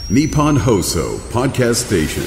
Nippon Hoso Podcast Station。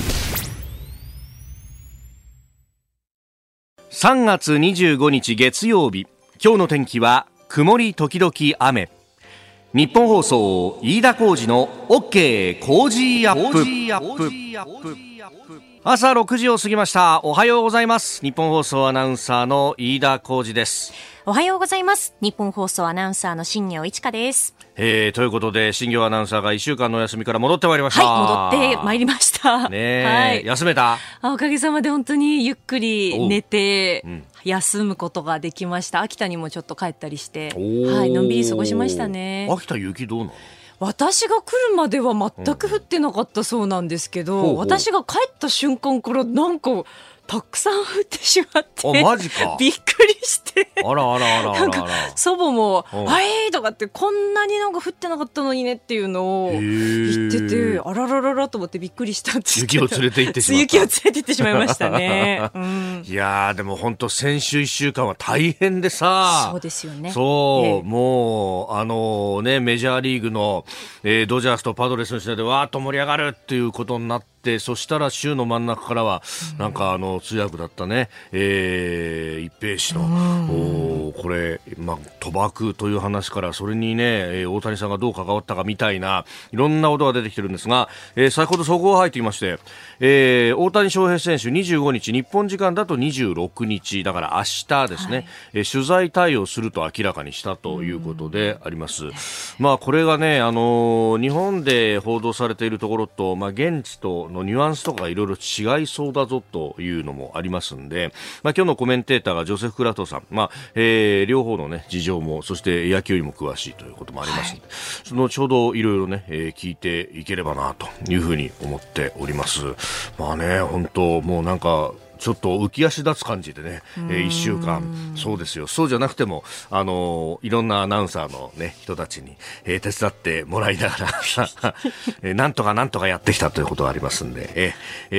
3月25日月曜日、今日の天気は曇り時々雨。日本放送飯田浩司の OK 工事アップ。朝6時を過ぎました。おはようございます。日本放送アナウンサーの飯田浩司です。 おはようございます。日本放送アナウンサーの新業一華です。 ということで新業アナウンサーが1週間のお休みから戻ってまいりました。 はい、戻ってまいりましたね、 はい、 休めた？ おかげさまで本当にゆっくり寝て、休むことができました。秋田にもちょっと帰ったりして、はい、のんびり過ごしましたね。 秋田雪どうなの？ 私が来るまでは全く降ってなかったそうなんですけど、私が帰った瞬間からなんかたくさん降ってしまって、 マジかびっくりして、 あらなんか祖母もはいとかってこんなになんか降ってなかったのにねっていうのを言ってて、あららららと思ってびっくりしたんですけど、 雪を連れて行ってしまった。 雪を連れて行ってしまいましたね、 いやでも本当先週1週間は大変でさ。 そうですよね。 そう、もうメジャーリーグの、ドジャースとパドレスの試合でわーっと盛り上がるっていうことになって、そしたら週の真ん中からはなんか通訳だったね、一平氏のこれ、賭博という話からそれにね、大谷さんがどう関わったかみたいないろんなことが出てきてるんですが、先ほど速報が入ってきまして、大谷翔平選手25日日本時間だと26日だから明日ですね、取材対応すると明らかにしたということであります。これがね、日本で報道されているところと、現地とのニュアンスとかいろいろ違いそうだぞというのもありますんで、今日のコメンテーターがジョセフ・クラトさん、両方のね事情も、そして野球にも詳しいということもありますので、そのちょうどいろいろね、聞いていければなというふうに思っております。本当もうなんかちょっと浮き足立つ感じでね、1週間、そうですよ。そうじゃなくてもいろんなアナウンサーの、人たちに、手伝ってもらいながらなんとかやってきたということがありますんで、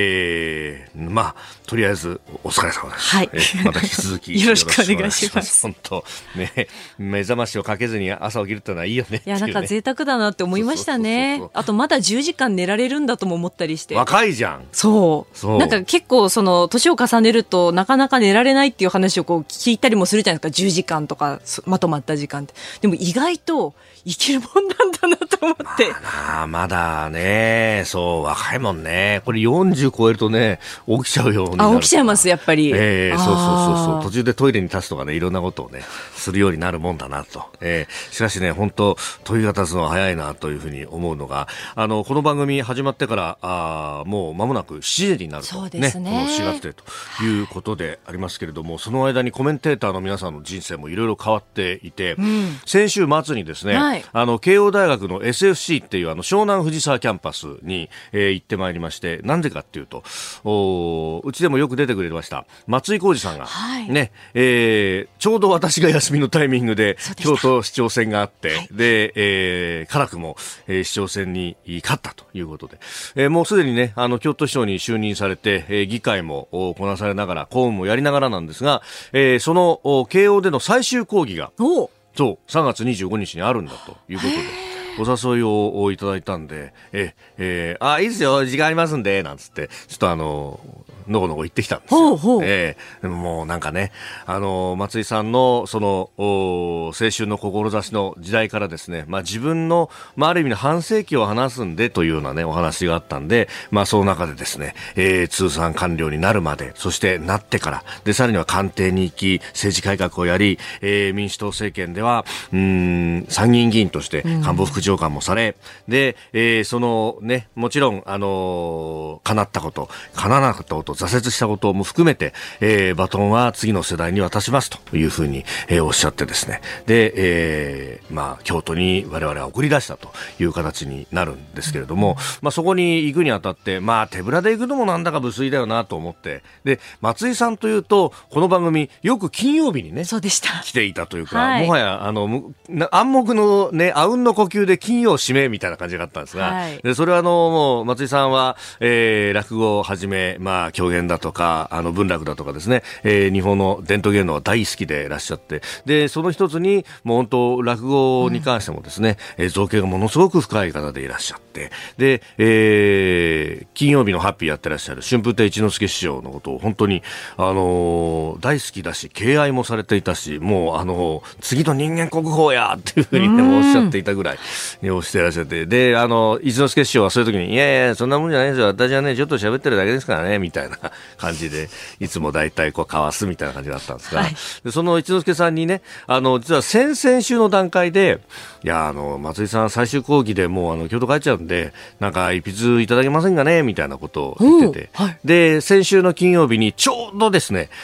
とりあえずお疲れ様です。 はい、 また引き続きよろしくお願いします。 本当ね、目覚ましをかけずに朝起きるってのはいいよね。 いや、なんか贅沢だなって思いましたね。あとまだ10時間寝られるんだとも思ったりして。 若いじゃん。 そうなんか結構年を重ねるとなかなか寝られないっていう話をこう聞いたりもするじゃないですか。10時間とかまとまった時間って。でも意外と生きるもんなんだなと思って。 まだね、そう若いもんね。これ40超えるとね起きちゃうようになる。 起きちゃいますやっぱり。 そう途中でトイレに立つとかね、いろんなことをねするようになるもんだなと。しかしね、本当問いが立つのは早いなというふうに思うのが、この番組始まってからもう間もなく7時になると。 そうですね。 この4月でということでありますけれども、その間にコメンテーターの皆さんの人生もいろいろ変わっていて、先週末にですね、慶応大学の SFC っていう湘南藤沢キャンパスに、行ってまいりまして、なんでかっていうと、うちでもよく出てくれました松井浩二さんが、ちょうど私が休みのタイミングで京都市長選があって、で、辛くも、市長選に勝ったということで、もうすでにね京都市長に就任されて、議会もこなされながら公務もやりながらなんですが、その慶応での最終講義が3月25日にあるんだということでお誘いをいただいたんで、いいですよ、時間ありますんでなんつってちょっとのこのこ行ってきたんですよ。でももうなんかね、松井さんのその青春の志の時代からですね、自分の、ある意味の半世紀を話すんでというようなねお話があったんで、その中でですね、通産官僚になるまで、そしてなってからでさらには官邸に行き政治改革をやり、民主党政権では参議院議員として官房副長官もされ、で、そのねもちろん叶ったこと叶わなかったこと挫折したことも含めて、バトンは次の世代に渡しますというふうに、おっしゃってですね、で、京都に我々は送り出したという形になるんですけれども、そこに行くにあたって手ぶらで行くのもなんだか無粋だよなと思って、で松井さんというとこの番組よく金曜日にねそうでした来ていたというか、もはや暗黙のねあうんの呼吸で金曜指名みたいな感じがあったんですが、でそれはもう松井さんは、落語をはじめ狂言だとか文楽だとかですね、日本の伝統芸能は大好きでいらっしゃって、でその一つにもう本当落語に関してもですね、造形がものすごく深い方でいらっしゃって、 て、で、金曜日のハッピーやってらっしゃる春風亭一之輔師匠のことを本当に、大好きだし、敬愛もされていたし、もう、次の人間国宝やっていうふうに、ね、おっしゃっていたぐらい、押してらっしゃって、で、一之輔師匠はそういう時に、いやいや、そんなもんじゃないですよ。私はね、ちょっと喋ってるだけですからね、みたいな感じで、いつも大体交わすみたいな感じだったんですが、はい、でその一之輔さんにね、実は先々週の段階で、いや、松井さん最終講義でもう、京都帰っちゃうんで、なんか一筆いただけませんかねみたいなことを言ってて、はい、で、先週の金曜日にちょうどですね、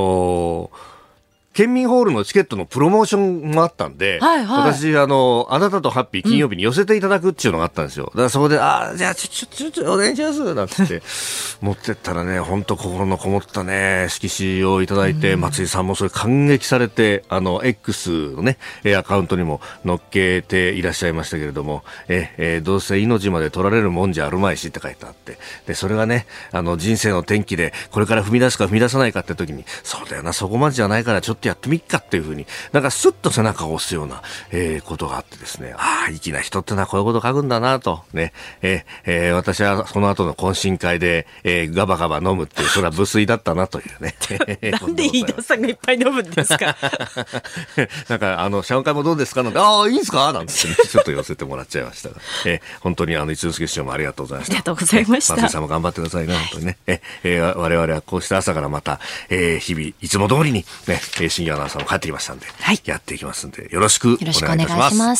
県民ホールのチケットのプロモーションもあったんで、はいはい、私、あなたとハッピー金曜日に寄せていただくっていうのがあったんですよ。だからそこで、じゃあ、ちょ、お願いしますなんてって、持ってったらね、本当心のこもったね、色紙をいただいて、松井さんもそれ感激されて、X のね、アカウントにも載っけていらっしゃいましたけれども、どうせ命まで取られるもんじゃあるまいしって書いてあって、で、それがね、人生の転機で、これから踏み出すか踏み出さないかって時に、そうだよな、そこまでじゃないからちょっとやってみっかっていうふうになんかスッと背中を押すような、ことがあってですね、粋な人ってのはこういうこと書くんだなとね、私はその後の懇親会で、ガバガバ飲むっていう、それは無粋だったなというねなんで飯田さんがいっぱい飲むんですかなんか謝恩会もどうですかなんて、いいんですかなんて、ね、ちょっと寄せてもらっちゃいましたが、本当に一之輔師匠もありがとうございました。 ありがとうございました。 松井さんも頑張ってくださいね、本当にね。我々はこうして朝からまた、日々いつも通りにね、深夜アナウンサーも帰ってきましたんで、はい、やっていきますんで、よろしくお願いいたします。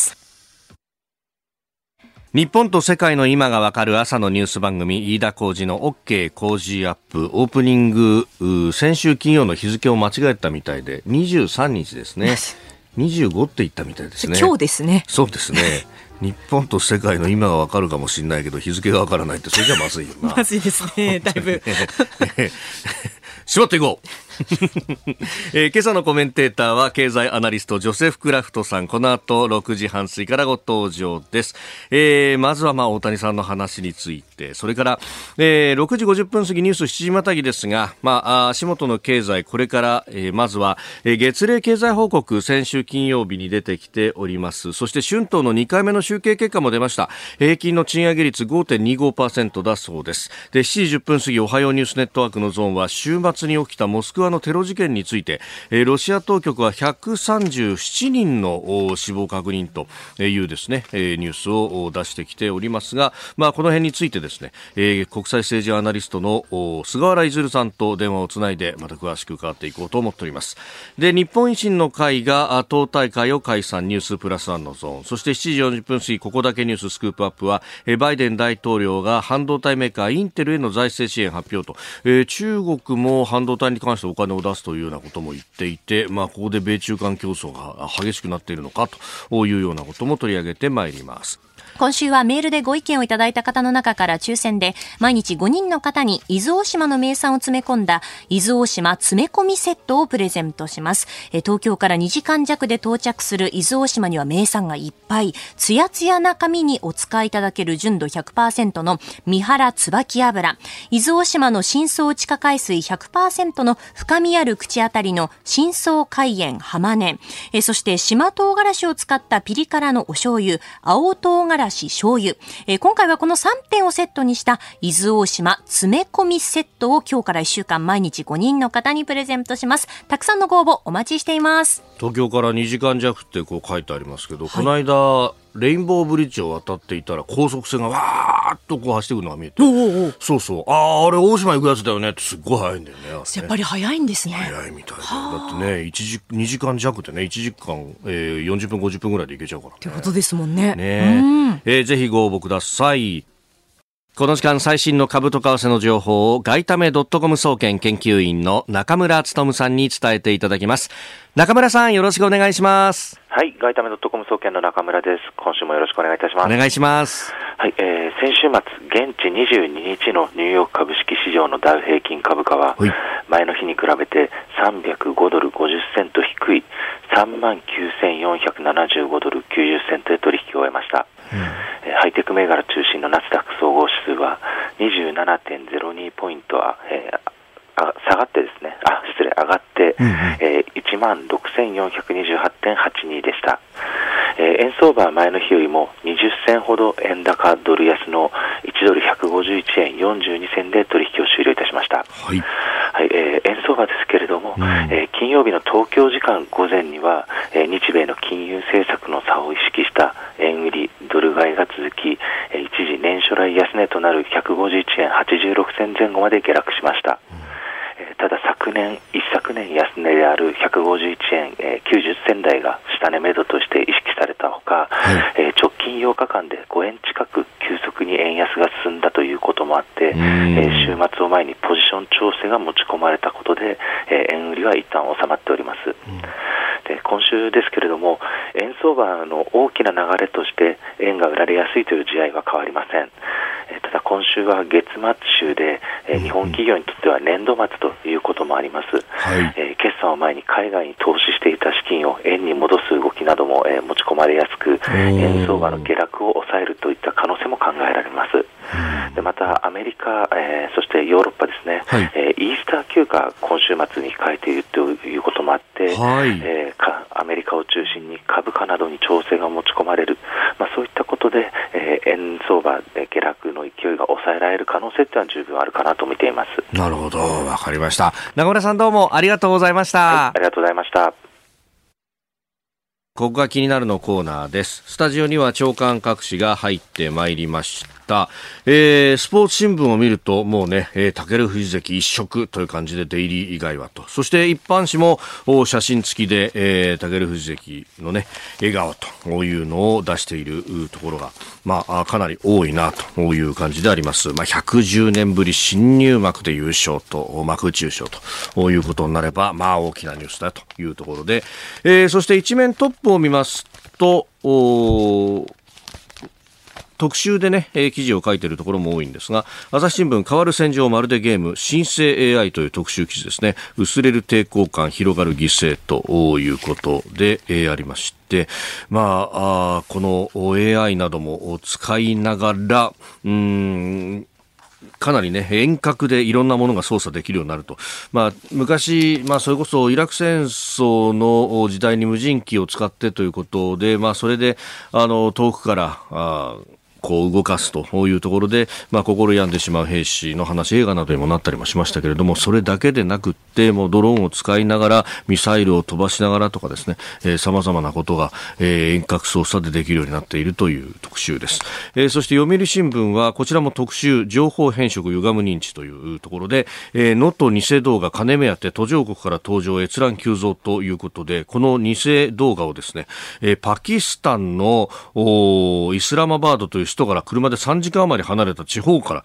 日本と世界の今がわかる朝のニュース番組、飯田浩司の OK 工事アップ。オープニング、先週金曜の日付を間違えたみたいで、23日ですね。25って言ったみたいですね。 今日ですね。 そうですね。日本と世界の今がわかるかもしれないけど、日付がわからないって、それじゃまずいよな。 まずいですね、だいぶ。 絞っていこう今朝のコメンテーターは経済アナリストジョセフ・クラフトさん。この後6時半過ぎからご登場です。まずは大谷さんの話について、それから、6時50分過ぎニュース7時またぎですが、足元の経済、これから、まずは、月例経済報告、先週金曜日に出てきております。そして春闘の2回目の集計結果も出ました。平均の賃上げ率 5.25% だそうです。で、7時10分過ぎおはようニュースネットワークのゾーンは、週末に起きたモスクワのテロ事件について、ロシア当局は137人の死亡確認というですね、ニュースを出してきておりますが、この辺についてですね、国際政治アナリストの菅原出さんと電話をつないでまた詳しく伺っていこうと思っております。で、日本維新の会が党大会を解散、ニュースプラスワンのゾーン、そして7時40分過ぎここだけニューススクープアップは、バイデン大統領が半導体メーカーインテルへの財政支援発表と、中国も半導体に関してお金を出すというようなことも言っていて、ここで米中間競争が激しくなっているのかというようなことも取り上げてまいります。 今週はメールでご意見をいただいた方の中から抽選で毎日5人の方に伊豆大島の名産を詰め込んだ伊豆大島詰め込みセットをプレゼントします。東京から2時間弱で到着する伊豆大島には名産がいっぱい、ツヤツヤな紙にお使いいただける純度 100% の三原椿油、伊豆大島の深層地下海水 100% の深みある口当たりの深層海塩浜根、そして島唐辛子を使ったピリ辛のお醤油青唐辛子醤油、今回はこの3点をセットにした伊豆大島詰め込みセットを今日から1週間毎日5人の方にプレゼントします。たくさんのご応募お待ちしています。 東京から2時間弱ってこう書いてありますけど、この間レインボーブリッジを渡っていたら高速船がわーっとこう走ってくるのが見えて、そうそう、あれ大島行くやつだよねって、すっごい速いんだよね。 やっぱり速いんですね。 速いみたいだ。だってね2時間弱でね1時間、40分50分ぐらいで行けちゃうからね。 ってことですもんね。 ぜひご応募ください。この時間最新の株と為替の情報を外為.com総研研究員の中村努さんに伝えていただきます。中村さん、よろしくお願いします。 はい、外為.com総研の中村です。今週もよろしくお願いいたします。 お願いします。 はい、先週末現地22日のニューヨーク株式市場のダウ平均株価は前の日に比べて305ドル50セント低い 39,475 ドル90セントで取引を終えました。ハイテク銘柄中心のナスダック総合指数は 27.02 ポイント下がってですね、上がって、16,428.82 でした。円相場は前の日よりも20銭ほど円高ドル安の1ドル151円42銭で取引を終了いたしました。はい。円相場ですけれども、金曜日の東京時間午前には、日米の金融政策の差を意識した円売りドル買いが続き、一時年初来安値となる151円86銭前後まで下落しました。ただ一昨年安値である151円90銭台が下値目処として意識されたほか、直近8日間で5円近く急速に円安が進んだということもあって、週末を前にポジション調整が持ち込まれたことで、円売りは一旦収まっております。で、今週ですけれども、円相場の大きな流れとして円が売られやすいという試合は変わりません。ただ今週は月末週で、日本企業にとっては年度末ということもあります。決算を前に海外に投資していた資金を円に戻す動きなども、持ち込まれやすく、円相場の下落を抑えるといった可能性も考えられます。で、またアメリカ、そしてヨーロッパですね、イースター休暇今週末に控えているということもあって、アメリカを中心に株価などに調整が持ち込まれる、そういったことで、円相場で下落の勢いが抑えられる可能性というのは十分あるかなと見ています。 なるほど、わかりました。中村さん、どうもありがとうございました。 ありがとうございました。 ここが気になるのコーナーです。スタジオには長官各紙が入ってまいりました。スポーツ新聞を見るともうね、武富士関一色という感じでデイリー以外はと、そして一般紙も写真付きで、武富士関のね笑顔というのを出しているところが、かなり多いなという感じであります。110年ぶり新入幕で優勝と幕内優勝ということになれば、大きなニュースだというところで、そして一面トップを見ますと、特集でね、記事を書いているところも多いんですが、朝日新聞変わる戦場まるでゲーム新生 AI という特集記事ですね。薄れる抵抗感広がる犠牲ということで、ありまして、この AI なども使いながらかなりね遠隔でいろんなものが操作できるようになると、昔、それこそイラク戦争の時代に無人機を使ってということで、それで遠くからこう動かすというところで、心病んでしまう兵士の話、映画などにもなったりもしましたけれども、それだけでなくってもうドローンを使いながらミサイルを飛ばしながらとかですね、様々なことが、遠隔操作でできるようになっているという特集です。そして読売新聞はこちらも特集、情報変色歪む認知というところで、能登偽動画金目当て途上国から登場閲覧急増ということで、この偽動画をですね、パキスタンのイスラマバードという首都から車で3時間余り離れた地方から、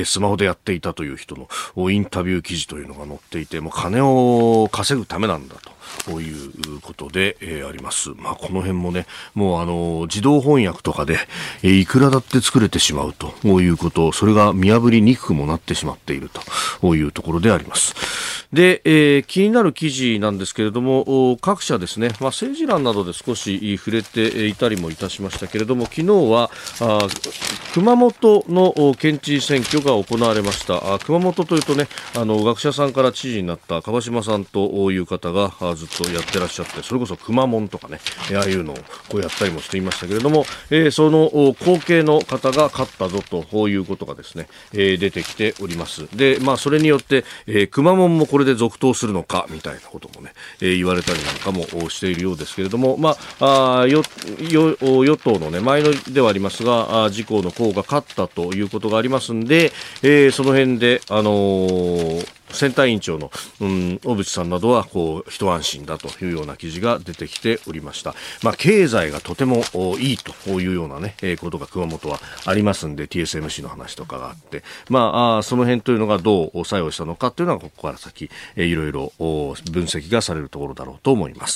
スマホでやっていたという人のインタビュー記事というのが載っていて、もう金を稼ぐためなんだということで、あります。この辺もね、もう自動翻訳とかで、いくらだって作れてしまうということ、それが見破りにくくもなってしまっているというところであります。で、気になる記事なんですけれども、各社ですね、政治欄などで少し触れていたりもいたしましたけれども、昨日は熊本の県知事選挙が行われました。熊本というとね、学者さんから知事になった川島さんという方がずっとやってらっしゃって、それこそ熊門とかね、ああいうのをこうやったりもしていましたけれども、その後継の方が勝ったぞということがですね、出てきております。で、それによって、熊門もこれで続投するのかみたいなこともね、言われたりなんかもしているようですけれども、与党のね前のではありますが、自公の候が勝ったということがありますんで、その辺で選対委員長の小渕さんなどはこう一安心だというような記事が出てきておりました。経済がとてもいいというようなね、ことが熊本はありますんで、 TSMC の話とかがあって、その辺というのがどう作用したのかというのはここから先いろいろ分析がされるところだろうと思います。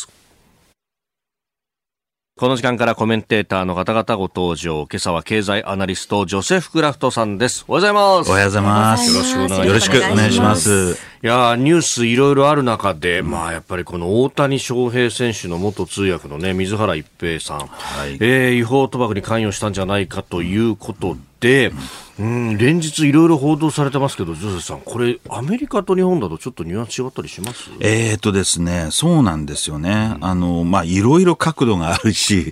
この時間からコメンテーターの方々ご登場。今朝は経済アナリストジョセフ・クラフトさんです。おはようございます。 おはようございます。よろしくお願いします。 いやニュースいろいろある中で、やっぱりこの大谷翔平選手の元通訳のね水原一平さん、違法賭博に関与したんじゃないかということで、 連日いろいろ報道されてますけど、ジョセフさん、これアメリカと日本だとちょっとニュアンス違ったりします？ ですね、そうなんですよね。いろいろ角度があるし、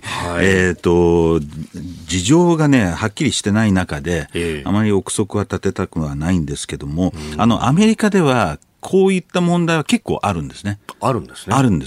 事情がね、はっきりしてない中で、あまり憶測は立てたくはないんですけども、アメリカではこういった問題は結構あるんですね。 あるんですね。 あるんです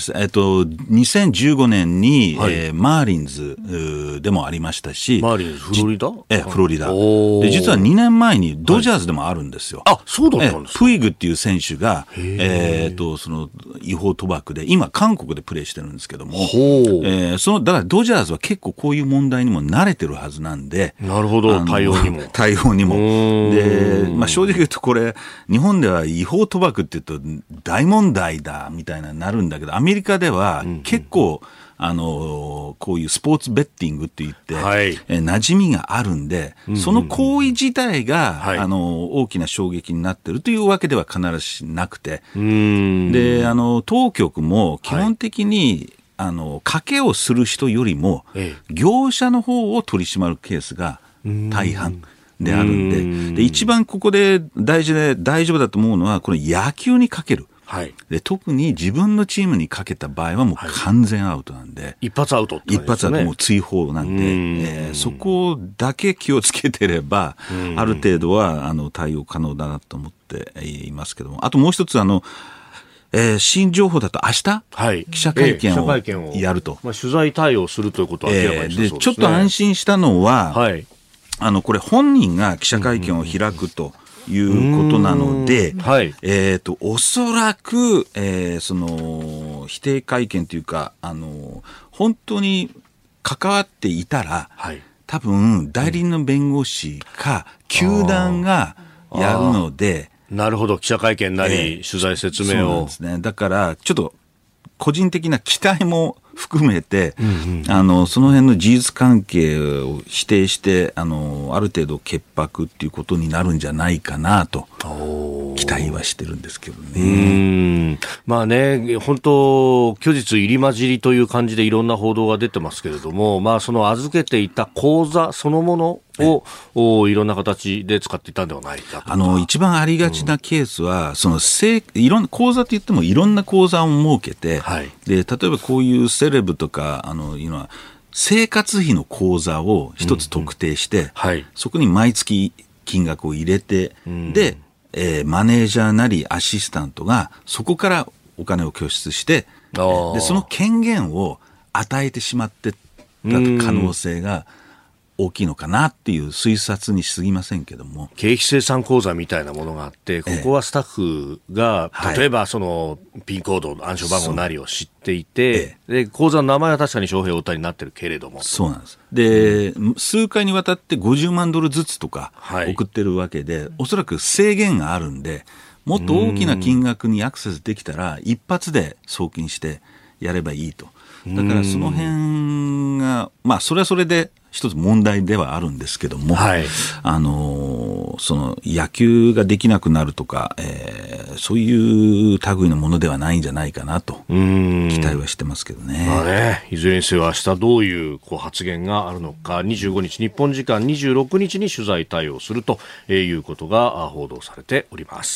。2015年に、マーリンズでもありましたし。 マーリンズ、フロリダ？ フロリダ。で、実は2年前にドジャーズでもあるんですよ。 あ、そうだったんですか。 プイグっていう選手が、その違法賭博で、今韓国でプレーしてるんですけども、だからドジャーズは結構こういう問題にも慣れてるはずなんで。 なるほど、対応にも。 対応にも。で、正直言うとこれ、日本では違法賭博って言うと大問題だみたいなるんだけど、アメリカでは結構、こういうスポーツベッティングって言って、馴染みがあるんで、その行為自体が、大きな衝撃になってるというわけでは必ずしなくて、で、当局も基本的に、賭けをする人よりも、業者の方を取り締まるケースが大半であるんで、一番ここで大丈夫だと思うのは、これ野球にかける。で特に自分のチームにかけた場合はもう完全アウトなんで、 一発アウトって一発アウト、もう追放なんで、そこだけ気をつけてればある程度は対応可能だなと思っていますけども、あともう一つ新情報だと明日、記者会見をやると、 取材対応するということは明らかにしたそうですね。 でちょっと安心したのは、これ本人が記者会見を開くということなので、おそらく、その否定会見というか、本当に関わっていたら、多分代理人の弁護士か球団がやるので、 なるほど、記者会見なり、取材説明を。 そうなんですね。だからちょっと個人的な期待も含めて、その辺の事実関係を否定して、ある程度潔白っていうことになるんじゃないかなと期待はしてるんですけどね。 まあね、本当虚実入り混じりという感じでいろんな報道が出てますけれども、まあその預けていた口座そのものをいろんな形で使っていたんではないかと。 一番ありがちなケースは、いろんな口座といってもいろんな口座を設けて、で例えばこういうセレブとかいうのは生活費の口座を一つ特定して、そこに毎月金額を入れて、で、マネージャーなりアシスタントがそこからお金を拠出して、でその権限を与えてしまってた可能性が大きいのかなっていう推察に過ぎませんけども、 経費精算口座みたいなものがあって、ここはスタッフが例えばそのピンコード暗証番号なりを知っていて、で口座の名前は確かに翔平大谷になってるけれども、 そうなんです。で、数回にわたって50万ドルずつとか送ってるわけで、おそらく制限があるんで、もっと大きな金額にアクセスできたら一発で送金してやればいいと。だからその辺が、まあそれはそれで一つ問題ではあるんですけども、その野球ができなくなるとか、そういう類のものではないんじゃないかなと期待はしてますけどね。 まあね、いずれにせよ明日どういう発言があるのか、25日日本時間26日に取材対応するということが報道されております。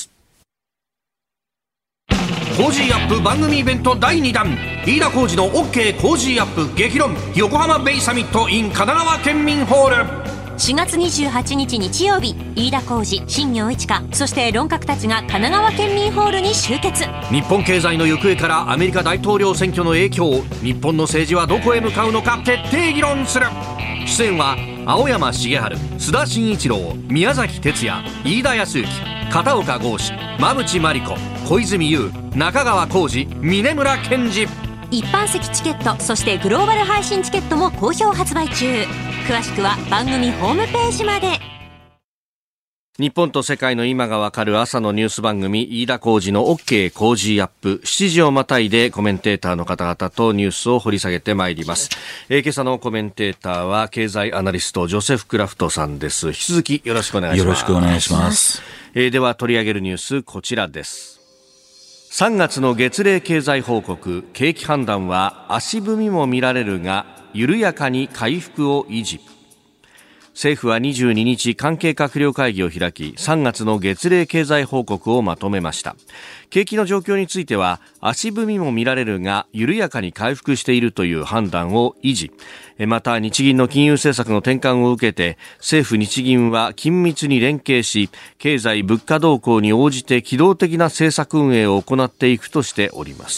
コージーアップ番組イベント第2弾、飯田浩司の OK コージーアップ激論横浜ベイサミット in 神奈川県民ホール。 4月28日日曜日、飯田浩司、新業一華、そして論客たちが神奈川県民ホールに集結。 日本経済の行方からアメリカ大統領選挙の影響、日本の政治はどこへ向かうのか徹底議論する。出演は青山茂春、須田慎一郎、宮崎哲也、飯田康之、片岡剛志、馬淵真理子、小泉悠、中川浩二、峯村健二。 一般席チケット、そしてグローバル配信チケットも好評発売中。詳しくは番組ホームページまで。 日本と世界の今がわかる朝のニュース番組、飯田浩司の OK コージーアップ。7時をまたいでコメンテーターの方々とニュースを掘り下げてまいります。今朝のコメンテーターは経済アナリストジョセフ・クラフトさんです。引き続きよろしくお願いします。 よろしくお願いします。 では取り上げるニュース、こちらです。3月の月例経済報告、景気判断は足踏みも見られるが緩やかに回復を維持。 政府は22日関係閣僚会議を開き、3月の月例経済報告をまとめました。景気の状況については、足踏みも見られるが緩やかに回復しているという判断を維持。また日銀の金融政策の転換を受けて、政府日銀は緊密に連携し、経済物価動向に応じて機動的な政策運営を行っていくとしております。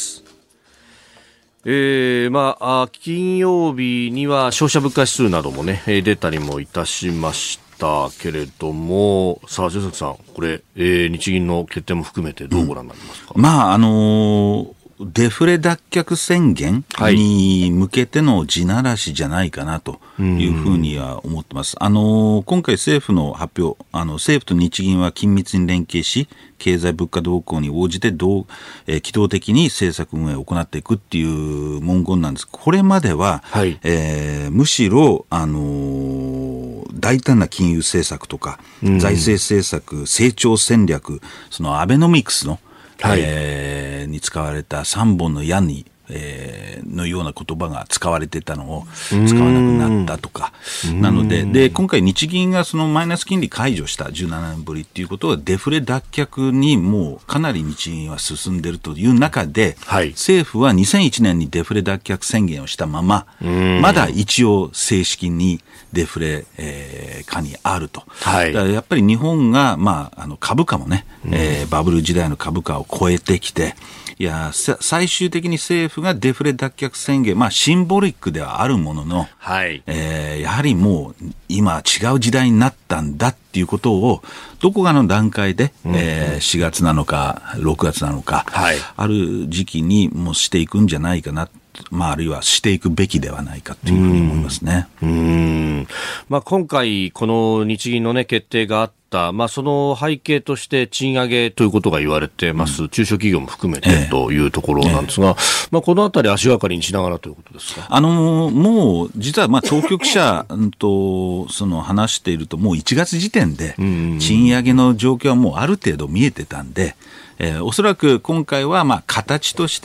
金曜日には消費者物価指数などもね、出たりもいたしましたけれども、さあ、ジョセフさん、これ、日銀の決定も含めてどうご覧になりますか？ デフレ脱却宣言に向けての地ならしじゃないかなというふうには思ってます。今回政府の発表、政府と日銀は緊密に連携し、経済物価動向に応じて機動的に政策運営を行っていくっていう文言なんです。これまでは、むしろ、大胆な金融政策とか、財政政策、成長戦略、そのアベノミクスのに使われた3本の矢に、のような言葉が使われてたのを使わなくなったとか、なので、今回日銀がそのマイナス金利解除した17年ぶりっていうことはデフレ脱却にもうかなり日銀は進んでいるという中で、政府は2001年にデフレ脱却宣言をしたまま、まだ一応正式にデフレ、下にあると。だからやっぱり日本が、株価もね、バブル時代の株価を超えてきて、最終的に政府がデフレ脱却宣言、シンボリックではあるものの、やはりもう今違う時代になったんだっていうことをどこかの段階で、4月なのか6月なのか、ある時期にもうしていくんじゃないかな、あるいはしていくべきではないかというふうに思いますね。 今回この日銀の、決定があった、その背景として賃上げということが言われてます、中小企業も含めてというところなんですが、このあたり足がかりにしながらということですか？ もう実は当局者と話していると、もう1月時点で賃上げの状況はもうある程度見えてたんで、おそらく今回は形として、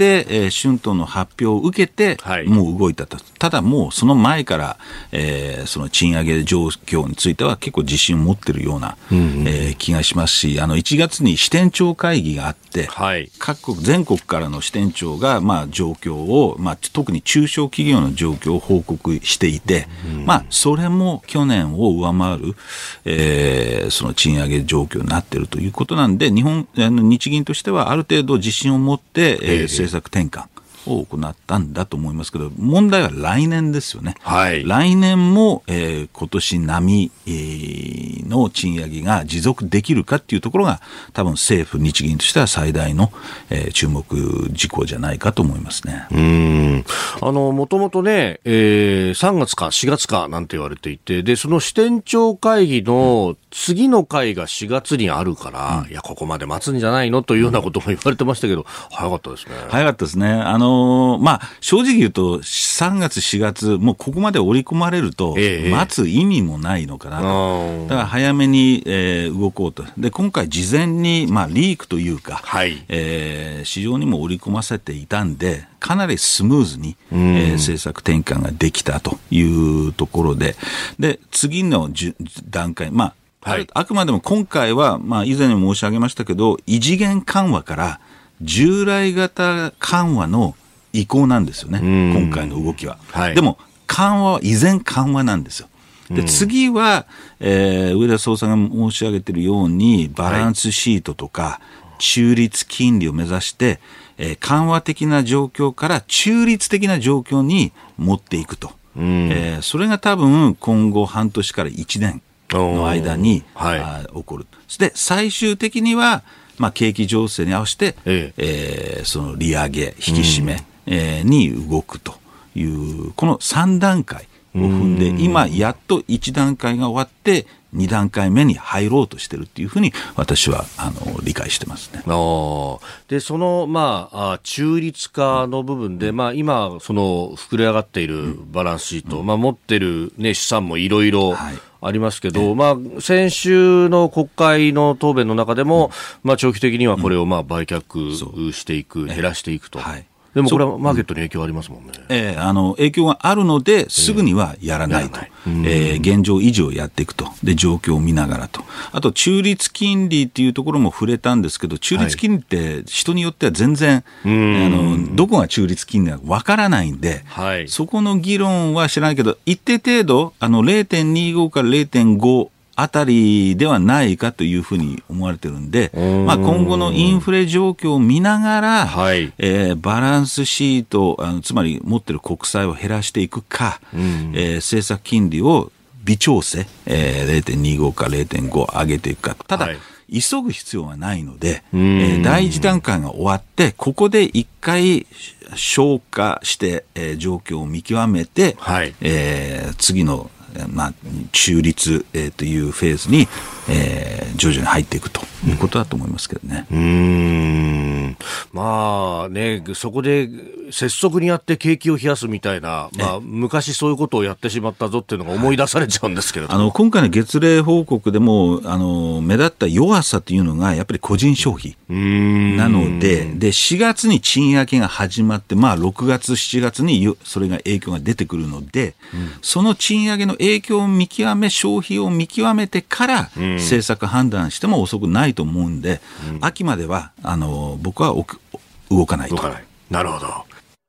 春闘の発表を受けてもう動いたと。ただもうその前から、その賃上げ状況については結構自信を持っているような、気がしますし、1月に支店長会議があって、各国全国からの支店長が状況を、特に中小企業の状況を報告していて、それも去年を上回る、その賃上げ状況になっているということなんで、日銀としてはある程度自信を持って、政策転換を行ったんだと思いますけど、問題は来年ですよね。来年も、今年並みの賃上げが持続できるかっていうところが多分政府日銀としては最大の、注目事項じゃないかと思いますね。 もともとね、3月か4月かなんて言われていて、でその支店長会議の次の会が4月にあるから、いやここまで待つんじゃないのというようなことも言われてましたけど、早かったですね。 早かったですね。正直言うと3月4月もうここまで織り込まれると待つ意味もないのかなと。だから早めに、動こうと。で今回事前に、リークというか、市場にも織り込ませていたんで、かなりスムーズに、政策転換ができたというところで、次の段階、あくまでも今回は、以前に申し上げましたけど、異次元緩和から従来型緩和の移行なんですよね、今回の動きは。でも緩和は依然緩和なんですよ。で次は、上田総裁が申し上げているようにバランスシートとか中立金利を目指して、緩和的な状況から中立的な状況に持っていくと、それが多分今後半年から1年の間に、起こる。で最終的には、景気情勢に合わせて、その利上げ引き締め、に動くというこの3段階を踏んで、今やっと1段階が終わって2段階目に入ろうとしているというふうに私は理解してますね。 でその、中立化の部分で、今その膨れ上がっているバランスシート、持っている、資産もいろいろありますけど、先週の国会の答弁の中でも、長期的にはこれを売却していく、減らしていくと。 でもこれはマーケットに影響ありますもんね。 影響があるのですぐにはやらないと、現状維持をやっていくと。で状況を見ながらと。あと中立金利っていうところも触れたんですけど、中立金利って人によっては全然、どこが中立金利かわからないんで、そこの議論は知らないけど、一定程度0.25 から 0.5あたりではないかというふうに思われてるんで、今後のインフレ状況を見ながら、バランスシート、つまり持ってる国債を減らしていくか、政策金利を微調整、0.25 か 0.5 上げていくか。ただ、急ぐ必要はないので、第一段階が終わって、ここで一回消化して、状況を見極めて、次の中立、というフェーズに、徐々に入っていくということだと思いますけどね。 そこで拙速にやって景気を冷やすみたいな、昔そういうことをやってしまったぞっていうのが思い出されちゃうんですけれども、 今回の月例報告でも目立った弱さというのがやっぱり個人消費なので、4月に賃上げが始まって、6月7月にそれが影響が出てくるので、その賃上げの影響を見極め、消費を見極めてから政策判断しても遅くないと思うんで、秋までは僕は動かないと。 なるほど。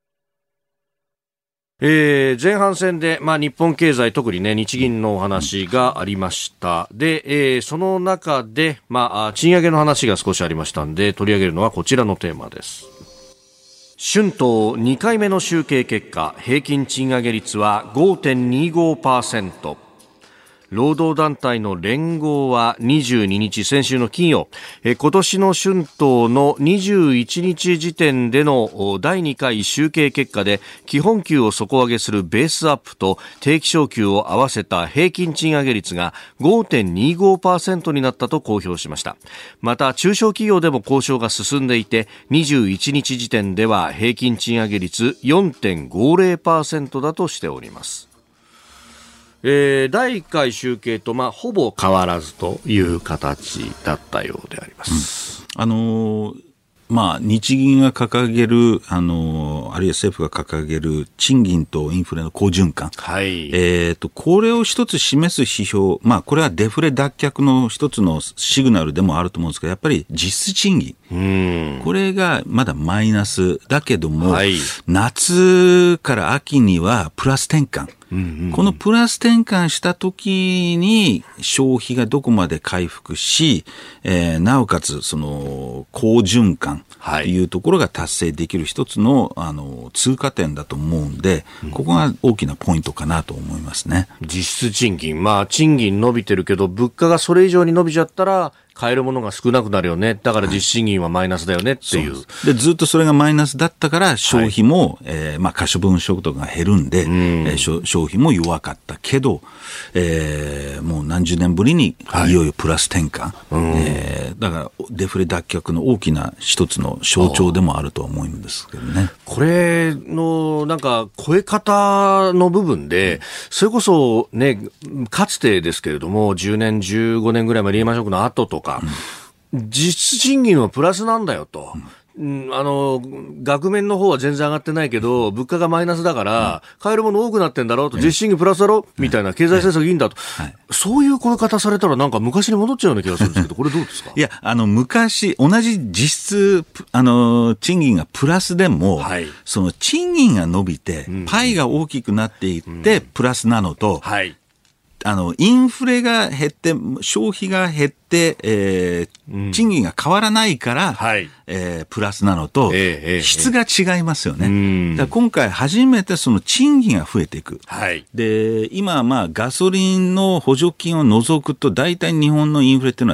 前半戦で、日本経済、特にね、日銀のお話がありました。で、その中で、賃上げの話が少しありましたんで、取り上げるのはこちらのテーマです。春闘2回目の集計結果、平均賃上げ率は 5.25%。労働団体の連合は22日、先週の金曜、今年の春闘の21日時点での第2回集計結果で、基本給を底上げするベースアップと定期昇給を合わせた平均賃上げ率が 5.25% になったと公表しました。また、中小企業でも交渉が進んでいて、21日時点では平均賃上げ率 4.50% だとしております。第1回集計と、ほぼ変わらずという形だったようであります。 日銀が掲げる、あるいは政府が掲げる賃金とインフレの好循環。これを一つ示す指標、これはデフレ脱却の一つのシグナルでもあると思うんですが、やっぱり実質賃金。これがまだマイナスだけども、夏から秋にはプラス転換。このプラス転換した時に消費がどこまで回復し、なおかつその好循環というところが達成できる一つの、通過点だと思うんで、ここが大きなポイントかなと思いますね。 実質賃金、賃金伸びてるけど物価がそれ以上に伸びちゃったら買えるものが少なくなるよね。だから実質賃金はマイナスだよねっていう。 でずっとそれがマイナスだったから消費も、可処分所得が減るんで、消費も弱かったけど、もう何十年ぶりにいよいよプラス転換。だからデフレ脱却の大きな一つの象徴でもあると思うんですけどね。 これの超え方の部分で、それこそね、かつてですけれども、10年15年ぐらい前リーマンショックの後とか、実質賃金はプラスなんだよと。額面の方は全然上がってないけど、物価がマイナスだから、買えるもの多くなってんだろうと、実質賃金プラスだろみたいな経済政策いいんだと。そういう超え方されたら昔に戻っちゃうような気がするんですけど、これどうですか？ いや、昔、同じ実質、賃金がプラスでも、その賃金が伸びて、パイが大きくなっていって、プラスなのと、インフレが減って、消費が減って、賃金が変わらないから、プラスなのと、質が違いますよね。だから今回初めてその賃金が増えていく。で、今ガソリンの補助金を除くと、大体日本のインフレっていうのは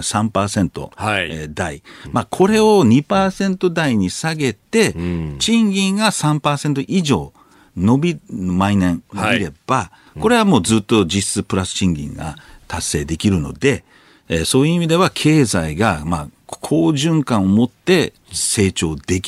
3% 台。これを 2% 台に下げて、賃金が 3% 以上毎年伸びれば、これはもうずっと実質プラス賃金が達成できるので、そういう意味では経済が好循環を持って成長できる。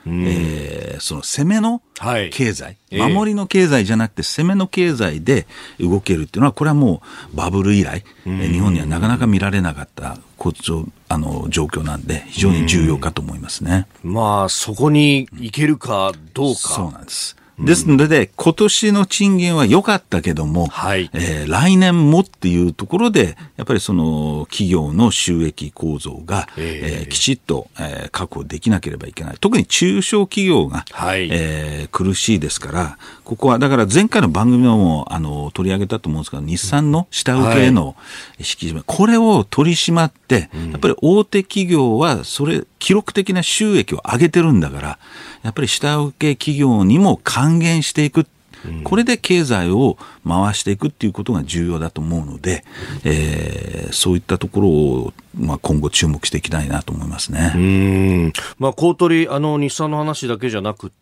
その攻めの経済、守りの経済じゃなくて攻めの経済で動けるっていうのは、これはもうバブル以来、日本にはなかなか見られなかった状況なんで、非常に重要かと思いますね。 まあそこに行けるかどうか。 そうなんです。ですので、今年の賃金は良かったけども、来年もっていうところで、やっぱりその企業の収益構造が、きちっと、確保できなければいけない。特に中小企業が、苦しいですから、ここはだから前回の番組でも取り上げたと思うんですが、日産の下請けへの引き締め、これを取り締まって、やっぱり大手企業は記録的な収益を上げてるんだから、やっぱり下請け企業にも還元していく。これで経済を回していくっていうことが重要だと思うので、そういったところを、今後注目していきたいなと思いますね。 公取日産の話だけじゃなくって、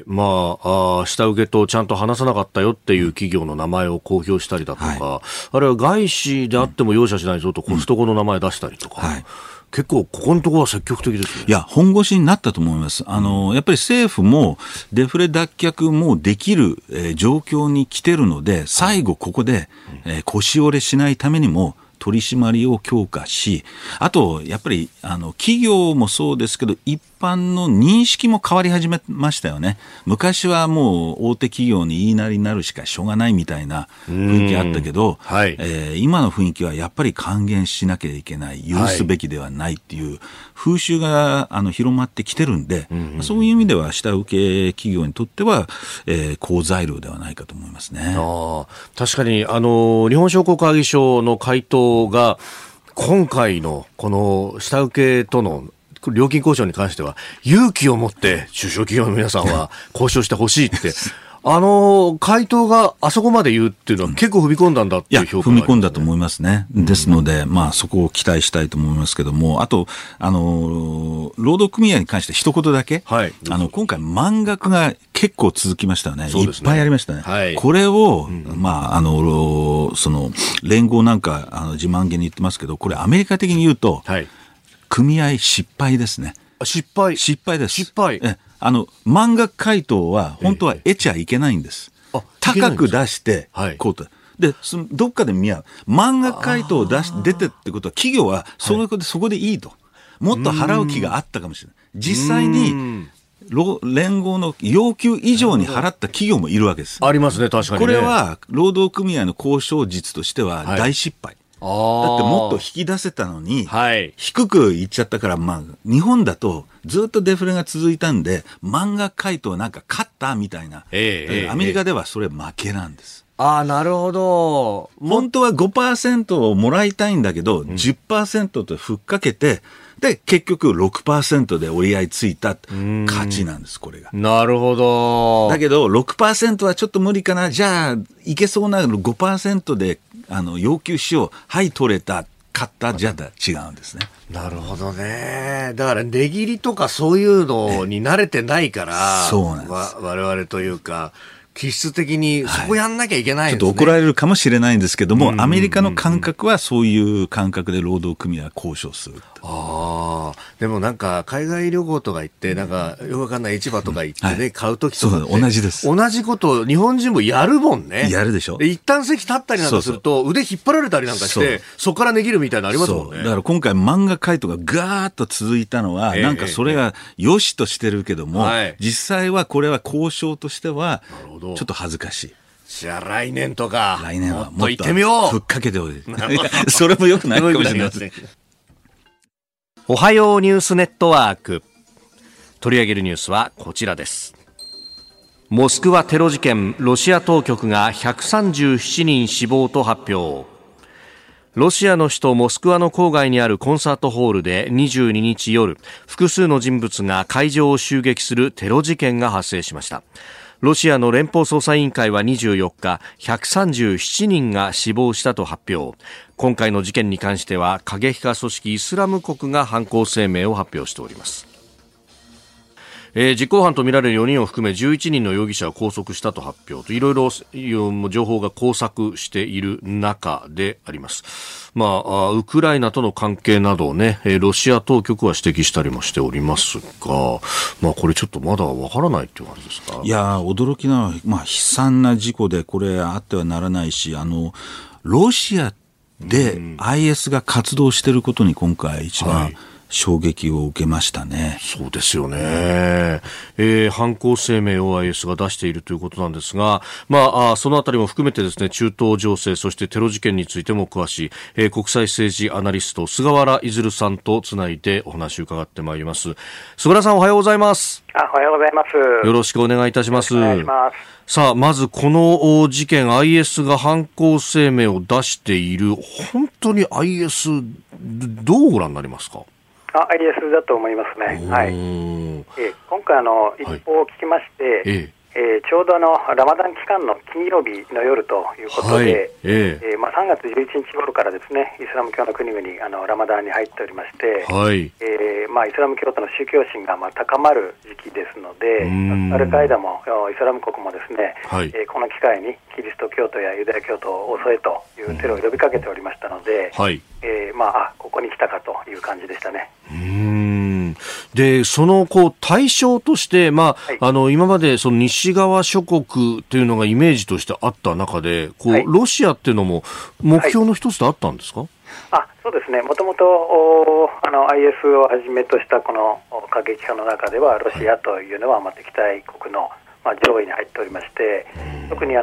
下請けとちゃんと話さなかったよっていう企業の名前を公表したりだとか、あるいは外資であっても容赦しないぞとコストコの名前出したりとか、結構ここのところは積極的ですね。 いや、本腰になったと思います。やっぱり政府もデフレ脱却もできる、状況に来てるので、最後ここで、腰折れしないためにも取り締まりを強化し、あとやっぱり企業もそうですけど、一般の認識も変わり始めましたよね。昔はもう大手企業に言いなりになるしかしょうがないみたいな雰囲気あったけど、今の雰囲気はやっぱり還元しなきゃいけない、許すべきではないっていう風習が広まってきてるんで、そういう意味では下請け企業にとっては、好材料ではないかと思いますね。 確かに日本商工会議所の回答が今回のこの下請けとの料金交渉に関しては勇気を持って中小企業の皆さんは交渉してほしいって回答があそこまで言うっていうのは結構踏み込んだんだっていう評価がありますね。 踏み込んだと思いますね。ですので、そこを期待したいと思いますけども、あと労働組合に関して一言だけ、今回満額が結構続きましたよね。いっぱいありましたね。これを、その連合なんか自慢げに言ってますけど、これアメリカ的に言うと、組合失敗ですね。失敗です。 失敗。 満額回答は本当は得ちゃいけないんです。高く出して、こうと。で、どっかで見合う。満額回答を出てってことは、企業はそこでいいと。もっと払う気があったかもしれない。実際に、連合の要求以上に払った企業もいるわけです。 ありますね、確かにね。 これは、労働組合の交渉実としては大失敗。だってもっと引き出せたのに、低くいっちゃったから、日本だとずっとデフレが続いたんで、満額回答なんか勝ったみたいな、アメリカではそれ負けなんです。 なるほど。 本当は 5% をもらいたいんだけど、10% とふっかけて、で、結局 6% で折り合いついた勝ちなんです、これが。 なるほど。 だけど、6% はちょっと無理かな。じゃあ、いけそうな 5% で、要求しよう。はい、取れた。勝った。じゃあ、違うんですね。 なるほどね。だから、値切りとかそういうのに慣れてないから、 そうなんです。 我々というか、気質的にそこやんなきゃいけないんですね。 ちょっと怒られるかもしれないんですけども、アメリカの感覚はそういう感覚で労働組合は交渉する。 でもなんか海外旅行とか行ってなんかよくわかんない市場とか行ってね、買うときとか同じです。 同じこと日本人もやるもんね。 やるでしょ。 で一旦席立ったりなんかすると腕引っ張られたりなんかしてそこから値切るみたいなのありますもんね。 だから今回漫画回答がガーッと続いたのは、なんかそれが良しとしてるけども、実際はこれは交渉としてはちょっと恥ずかしい。 じゃあ来年とか来年はもっと行ってみよう。 ふっかけておいてそれも良くないかもしれないです。 おはようニュースネットワーク、取り上げるニュースはこちらです。モスクワテロ事件、ロシア当局が137人死亡と発表。ロシアの首都モスクワの郊外にあるコンサートホールで22日夜、複数の人物が会場を襲撃するテロ事件が発生しました。ロシアの連邦捜査委員会は24日、137人が死亡したと発表。今回の事件に関しては過激派組織イスラム国が犯行声明を発表しております。 実行犯とみられる4人を含め11人の容疑者を拘束したと発表と、いろいろ情報が交錯している中であります。ウクライナとの関係などをね、ロシア当局は指摘したりもしておりますが、これちょっとまだわからないっていう感じですか。 いや驚きな、悲惨な事故でこれあってはならないし、ロシアで IS が活動していることに今回一番衝撃を受けましたね。 そうですよね。犯行声明を IS が出しているということなんですが、そのあたりも含めてですね、中東情勢、そしてテロ事件についても詳しい、国際政治アナリスト菅原出さんとつないでお話を伺ってまいります。菅原さん、おはようございます。 おはようございます。 よろしくお願いいたします。 お願いします。 さあ、まずこの事件、IS が犯行声明を出している、本当に IS どうご覧になりますか。 IS だと思いますね。はい。今回一報を聞きまして、ちょうどラマダン期間の金曜日の夜ということで、3月11日頃からですね、イスラム教の国々ラマダンに入っておりまして、イスラム教徒の宗教心が高まる時期ですので、アルカイダもイスラム国もですね、この機会にキリスト教徒やユダヤ教徒を襲えというテロを呼びかけておりましたので、ここに来たかという感じでしたね。 で、その対象として、今までその西側諸国というのがイメージとしてあった中で、ロシアっていうのも目標の一つであったんですか。 そうですね。もともとIS をはじめとしたこの過激派の中ではロシアというのは敵対国の上位に入っておりまして、特に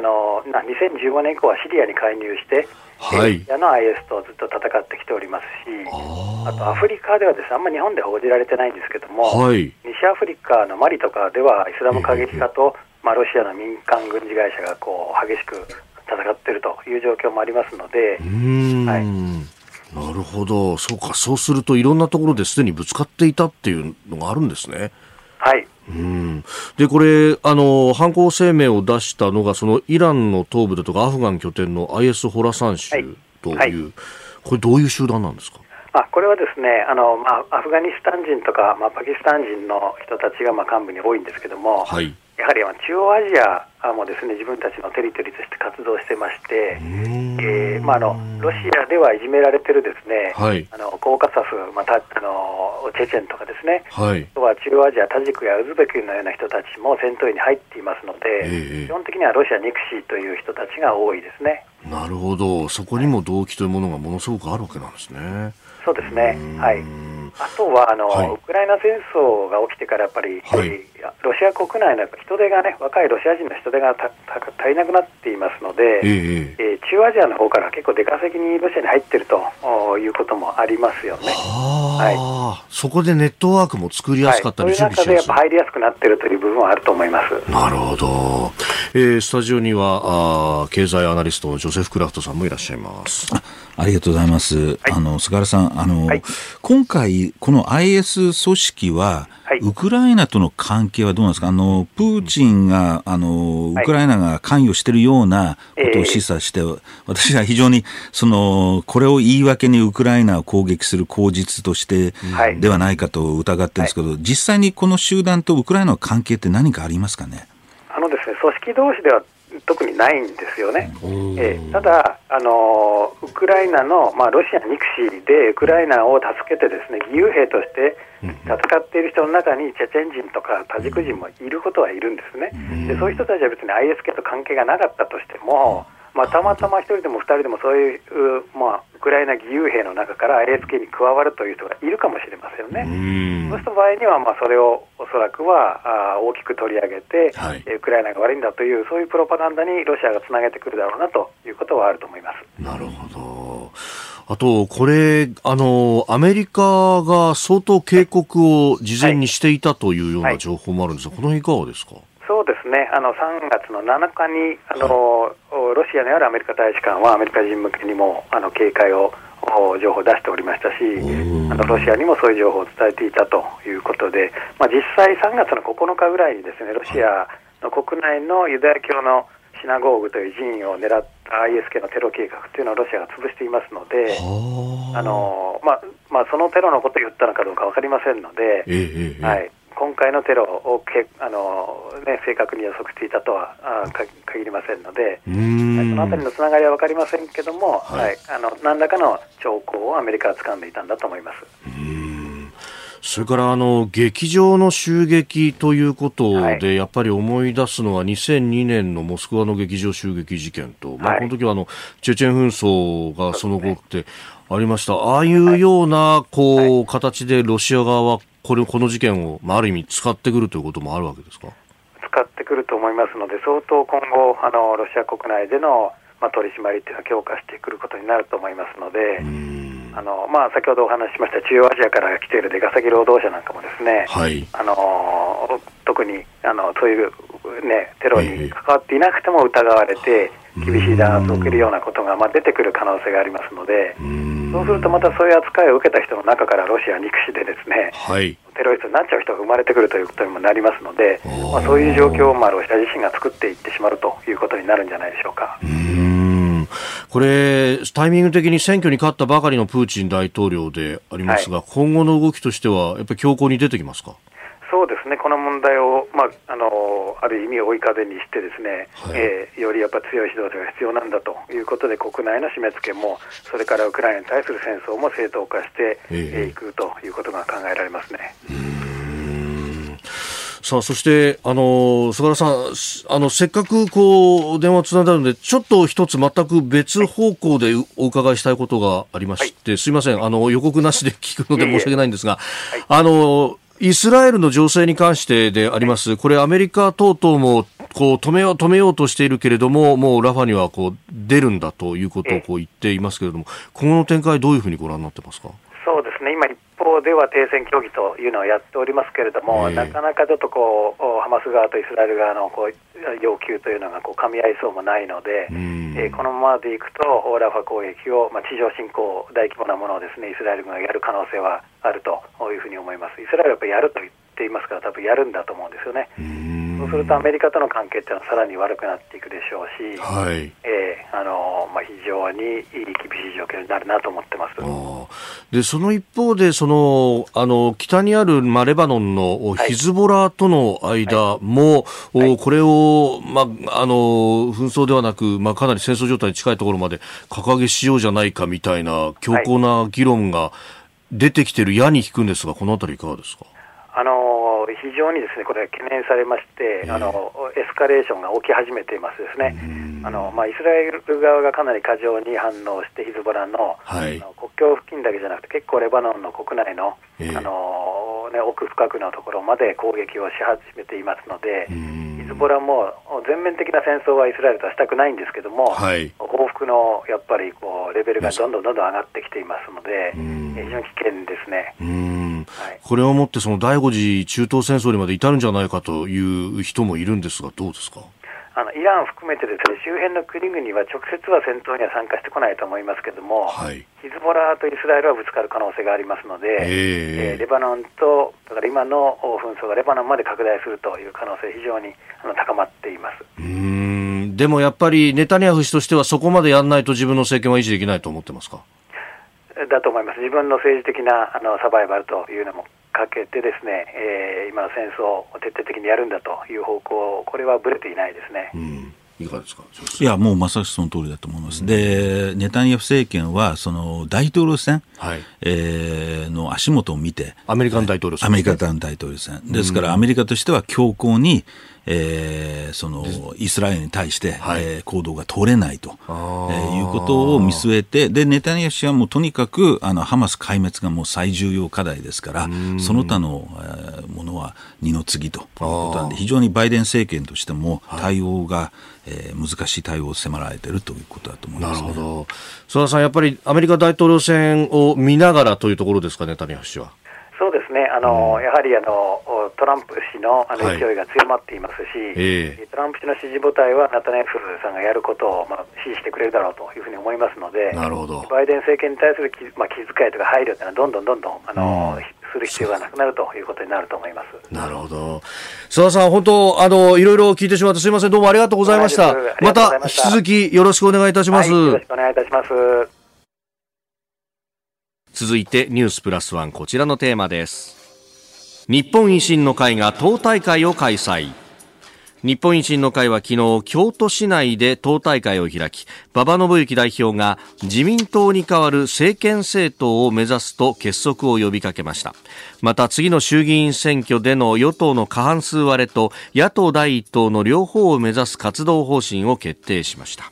2015年以降はシリアに介入してシリアの IS とずっと戦ってきておりますし、あとアフリカではですね、あんまり日本で報じられてないんですけども、西アフリカのマリとかではイスラム過激派と、ロシアの民間軍事会社が激しく戦っているという状況もありますので。 なるほど。そうか。そうするといろんなところですでにぶつかっていたっていうのがあるんですね。で、これ犯行声明を出したのがそのイランの東部だとかアフガン拠点の IS ホラサン州という、これどういう集団なんですか。 これはですね、アフガニスタン人とか、パキスタン人の人たちが幹部に多いんですけども、やはり中央アジアもですね、自分たちのテリトリーとして活動してまして、ロシアではいじめられてるですね、コーカサス、チェチェンとかですね、あとは中央アジア、タジクやウズベクのような人たちも戦闘員に入っていますので、基本的にはロシア憎しという人たちが多いですね。 なるほど。そこにも動機というものがものすごくあるわけなんですね。 そうですね。あとはウクライナ戦争が起きてからやっぱり、ロシア国内の人手がね、若いロシア人の人手が足りなくなっていますので、中央アジアの方から結構出稼ぎにロシアに入っているということもありますよね。 そこでネットワークも作りやすかったり、 そういう中でやっぱ入りやすくなっているという部分はあると思います。 なるほど。スタジオには経済アナリストのジョセフ・クラフトさんもいらっしゃいます。 ありがとうございます。菅原さん、今回この IS 組織は、ウクライナとの関係はどうなんですか。プーチンがウクライナが関与しているようなことを示唆して、私は非常にこれを言い訳にウクライナを攻撃する口実としてではないかと疑ってるんですけど、実際にこの集団とウクライナの関係って何かありますかね。 ですね、組織同士では特にないんですよね。ただウクライナの、ロシア憎しでウクライナを助けてですね、義勇兵として戦っている人の中にチェチェン人とかタジク人もいることはいるんですね。でそういう人たちは別に IS 系と関係がなかったとしても、たまたま1人でも2人でもそういう、ウクライナ義勇兵の中から IS 系に加わるという人がいるかもしれませんね。そうした場合には、それをおそらくは大きく取り上げて、ウクライナが悪いんだという、そういうプロパガンダにロシアがつなげてくるだろうなということはあると思います。 なるほど。あと、これ、アメリカが相当警告を事前にしていたというような情報もあるんですが、この辺いかがですか。 そうですね、3月の7日にロシアにあるアメリカ大使館はアメリカ人向けにも警戒を情報を出しておりましたし、ロシアにもそういう情報を伝えていたということで、実際3月の9日ぐらいにですね、ロシアの国内のユダヤ教のシナゴーグという寺院を狙った IS 系のテロ計画というのをロシアが潰していますので、そのテロのことを言ったのかどうか分かりませんので、 今回のテロを正確に予測していたとは限りませんので、そのあたりのつながりは分かりませんけども、何らかの兆候をアメリカは掴んでいたんだと思います。 それから劇場の襲撃ということで、やっぱり思い出すのは2002年のモスクワの劇場襲撃事件と、この時はチェチェン紛争がその後ってありました。ああいうような形でロシア側はこの事件を、ある意味使ってくるということもあるわけですか？ 使ってくると思いますので、相当今後ロシア国内での取り締まりというのは強化してくることになると思いますので、先ほどお話ししました中央アジアから来ている出稼ぎ労働者なんかもですね、特にそういう、テロに関わっていなくても疑われて厳しい弾圧を受けるようなことが出てくる可能性がありますので、そうするとまたそういう扱いを受けた人の中からロシア憎しでですね、テロリストになっちゃう人が生まれてくるということにもなりますので、そういう状況をロシア自身が作っていってしまうということになるんじゃないでしょうか。 これタイミング的に選挙に勝ったばかりのプーチン大統領でありますが、今後の動きとしてはやっぱり強硬に出てきますか？ そうですね、この問題を、ある意味追い風にしてですね、よりやっぱ強い指導者が必要なんだということで、国内の締め付けも、それからウクライナに対する戦争も正当化していくということが考えられますね。 さあ、そして菅原さん、せっかく電話つないだので、ちょっと一つ全く別方向でお伺いしたいことがありまして、すいません、予告なしで聞くので申し訳ないんですが、イスラエルの情勢に関してであります。これアメリカ等々も止めようとしているけれども、もうラファには出るんだということを言っていますけれども、今後の展開どういうふうにご覧になってますか？ そうですね、今一方では停戦協議というのをやっておりますけれども、なかなかちょっとハマス側とイスラエル側の要求というのが噛み合いそうもないので、このままでいくとラファ攻撃を、地上侵攻大規模なものをですね、イスラエル軍がやる可能性はあるというふうに思います。イスラエルはやっぱりやると言っていますから、多分やるんだと思うんですよね。そうするとアメリカとの関係っていうのはさらに悪くなっていくでしょうし、非常に厳しい状況になるなと思ってます。 でその一方で北にある、レバノンのヒズボラとの間も、これを、紛争ではなく、かなり戦争状態に近いところまで掲げしようじゃないかみたいな強硬な議論が出てきている矢に引くんですが、このあたりいかがですか？ 非常にですね、これ懸念されまして、エスカレーションが起き始めていますですね。イスラエル側がかなり過剰に反応して、ヒズボラの、国境付近だけじゃなくて、結構レバノンの国内の、奥深くのところまで攻撃をし始めていますので、ヒズボラも全面的な戦争はイスラエルとはしたくないんですけども、報復のやっぱりレベルがどんどん上がってきていますので、非常に危険ですね。 これをもって第5次中東戦争にまで至るんじゃないかという人もいるんですが、どうですか？ イラン含めてですね、周辺の国々は直接は戦闘には参加してこないと思いますけれども、ヒズボラとイスラエルはぶつかる可能性がありますので、レバノンと、だから今の紛争がレバノンまで拡大するという可能性、非常に高まっています。 でもやっぱりネタニヤフ氏としてはそこまでやらないと自分の政権は維持できないと思ってますか？ だと思います。自分の政治的なサバイバルというのもかけてですね、今の戦争を徹底的にやるんだという方向、これはぶれていないですね。 いかがですか？ いや、もうまさしくその通りだと思います。で、ネタニヤフ政権はその大統領選、の足元を見て、 アメリカの大統領選、 アメリカの大統領選ですから、アメリカとしては強硬にそのイスラエルに対して、行動が取れないということを見据えて、でネタニヤフ氏はもうとにかくハマス壊滅がもう最重要課題ですから、その他のものは二の次ということなんで、非常にバイデン政権としても対応が、難しい対応を迫られているということだと思います、ね。 なるほど。曽田さん、やっぱりアメリカ大統領選を見ながらというところですか、ネタニヤフ氏は。 そうですね、やはりトランプ氏の勢いが強まっていますし、トランプ氏の支持母体はネタニヤフさんがやることを支持してくれるだろうというふうに思いますので、 なるほど。 バイデン政権に対する気遣いとか配慮というのはどんどんする必要がなくなるということになると思います。 なるほど。曽田さん、本当いろいろ聞いてしまってすみません。どうもありがとうございました。また引き続きよろしくお願いいたします。 よろしくお願いいたします。 続いてニュースプラスワン、こちらのテーマです。 日本維新の会が党大会を開催。日本維新の会は昨日京都市内で党大会を開き、馬場伸幸代表が自民党に代わる政権政党を目指すと結束を呼びかけました。また次の衆議院選挙での与党の過半数割れと野党第一党の両方を目指す活動方針を決定しました。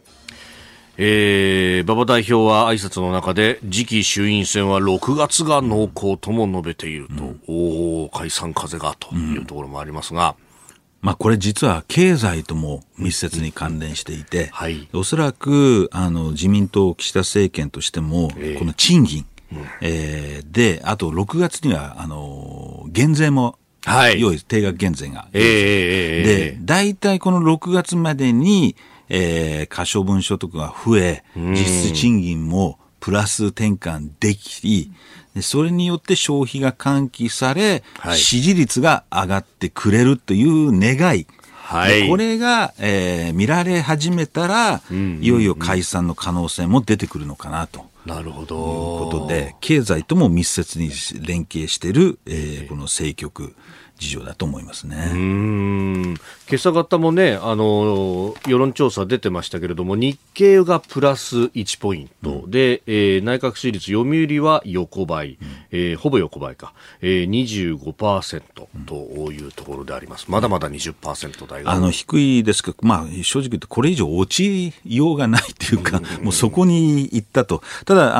馬場代表は挨拶の中で次期衆院選は6月が濃厚とも述べていると、解散風がというところもありますが、 まあ、これ実は経済とも密接に関連していて、おそらく自民党岸田政権としても、この賃金、であと6月には減税も用意、定額減税が、で大体この6月までに、可処分所得が増え、実質賃金もプラス転換でき、それによって消費が喚起され、支持率が上がってくれるという願い、これが、見られ始めたら、いよいよ解散の可能性も出てくるのかなと。 なるほど。 いうことで、経済とも密接に連携している、この政局事情だと思いますね。 今朝方もね、世論調査出てましたけれども、日経がプラス1ポイント、で、内閣支持率読売は横ばい、ほぼ横ばいか、25% というところであります。まだまだ 20% 台が低いですけど、まあ、正直言ってこれ以上落ちようがないというか、もうそこに行ったと。ただ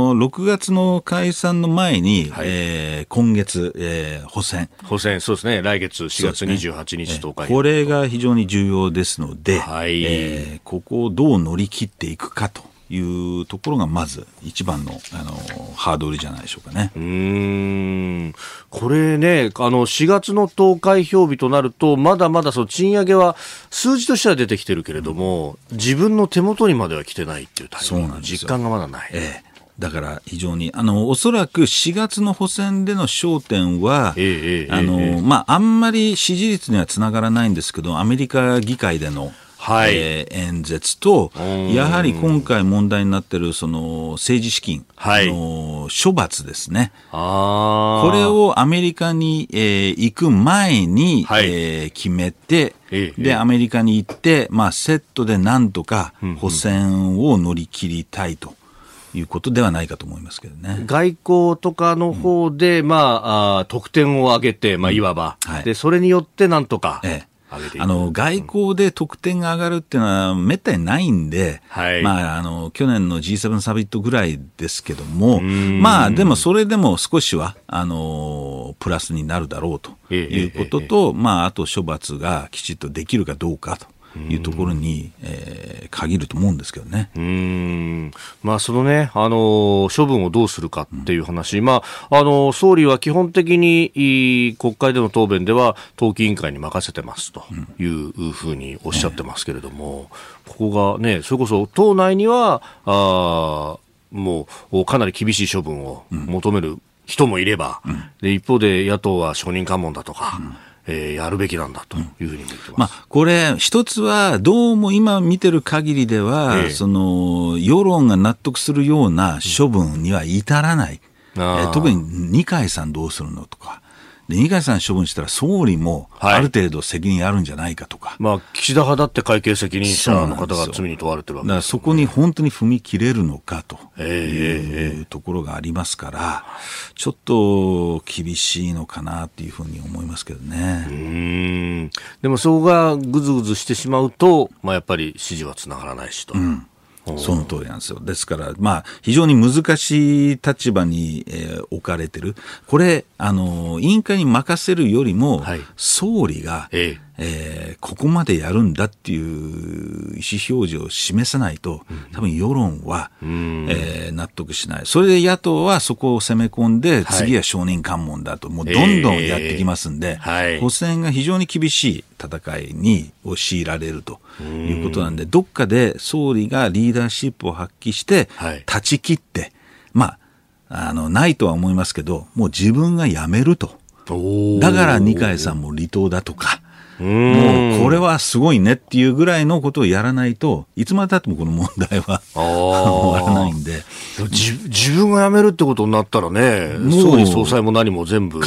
6月の解散の前に、今月、補選そうですね、来月4月28日投開票、 これが非常に重要ですので、ここをどう乗り切っていくかというところがまず一番の、ハードルじゃないでしょうかね。 これね、4月の投開票日となると、まだまだその賃上げは数字としては出てきてるけれども、自分の手元にまでは来てないっていうタイミング、実感がまだない。 だから非常におそらく4月の補選での焦点は、あんまり支持率にはつながらないんですけど、アメリカ議会での、演説と、やはり今回問題になっているその政治資金の処罰ですね。これをアメリカに、行く前に、決めて、でアメリカに行って、セットでなんとか補選を乗り切りたいということではないかと思いますけどね。 外交とかの方で、得点を上げて、いわば、でそれによってなんとか、 外交で得点が上がるっていうのはめったにないんで、去年の G7 サミットぐらいですけども、でもそれでも少しはプラスになるだろうということと、あと処罰がきちっとできるかどうかというところに、限ると思うんですけどね。 そのね、処分をどうするかっていう話、総理は基本的に国会での答弁では党紀委員会に任せてますというふうにおっしゃってますけれども、ここがね、それこそ党内にはもうかなり厳しい処分を求める人もいれば、で一方で野党は証人喚問だとか、やるべきなんだというふうに言ってます。 これ一つはどうも今見てる限りでは、その世論が納得するような処分には至らない。特に二階さんどうするのとか。で二階さん処分したら総理もある程度責任あるんじゃないかとか、 岸田派だって会計責任者の方が罪に問われてるわけです、 だからそこに本当に踏み切れるのかというところがありますから、ちょっと厳しいのかなというふうに思いますけどね。 でもそこがぐずぐずしてしまうと、やっぱり支持はつながらないしと。 その通りなんですよ。ですから、非常に難しい立場に、置かれてる。これ、委員会に任せるよりも、総理が、ここまでやるんだっていう意思表示を示さないと、多分世論は、納得しない。それで野党はそこを攻め込んで、次は証人喚問だと、もうどんどんやってきますんで、補選が非常に厳しい戦いを強いられるということなんで、どっかで総理がリーダーシップを発揮して、断ち切って、ないとは思いますけど、もう自分が辞めると。だから二階さんも離党だとか、もうこれはすごいねっていうぐらいのことをやらないといつまでたってもこの問題は終わらないんで、 自分が辞めるってことになったらね、総理総裁も何も全部風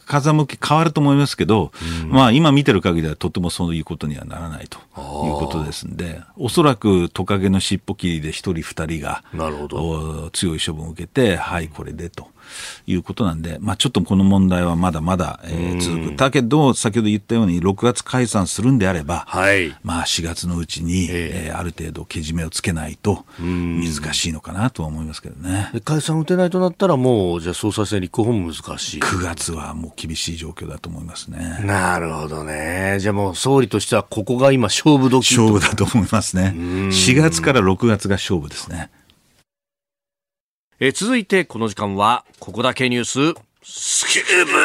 風向き変わると思いますけど、まあ今見てる限りではとてもそういうことにはならないということですんで、おそらくトカゲの尻尾切りで一人二人が強い処分を受けて、はいこれでということなんで、まあちょっとこの問題はまだまだ、続く。だけど先ほど言ったように6月解散するんであれば、はい、まあ4月のうちに、ある程度けじめをつけないと難しいのかなとは思いますけどね。 解散打てないとなったらもうじゃあ総裁選立候補も難しい。 9月はもう厳しい状況だと思いますね。 なるほどね。じゃあもう総理としてはここが今勝負時。 勝負だと思いますね。4月から6月が勝負ですね。 続いてこの時間はここだけニューススキューブ。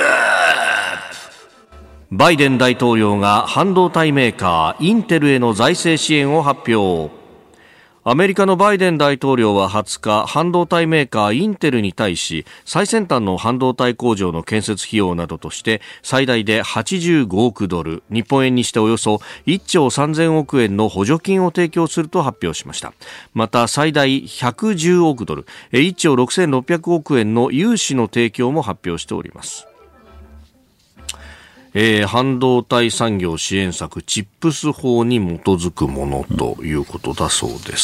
バイデン大統領が半導体メーカーインテルへの財政支援を発表。アメリカのバイデン大統領は20日、半導体メーカーインテルに対し、最先端の半導体工場の建設費用などとして最大で85億ドル、日本円にしておよそ1兆3000億円の補助金を提供すると発表しました。また最大110億ドル、1兆6600億円の融資の提供も発表しております。半導体産業支援策チップス法に基づくものということだそうです。